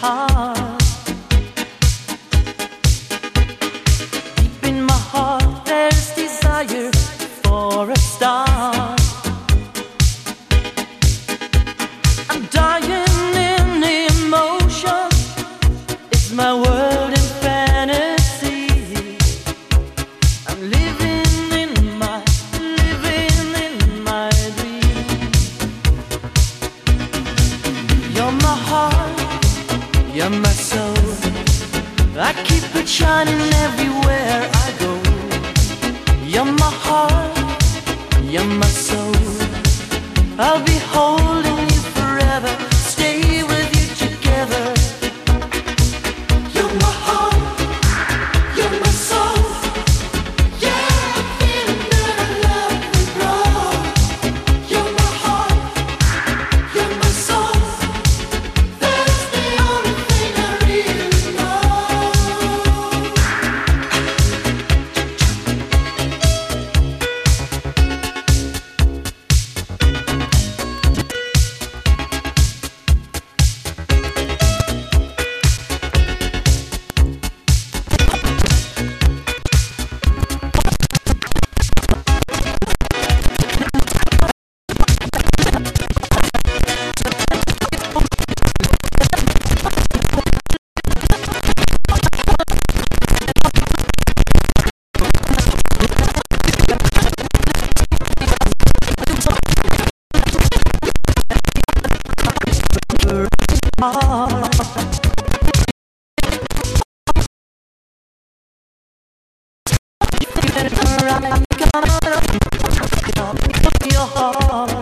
heart. Deep in my heart, there's desire for a star. I'm dying in emotion. It's my world in fantasy. I'm living in my dream. You're my heart, you're my soul. I keep it shining everywhere I go. You're my heart, you're my soul. I'll be holding you forever, stay with you together. You're my heart, you're my soul. Yeah, I'm feeling that our love will grow. You're my heart, you're my soul. That's the only thing I really know. Your heart.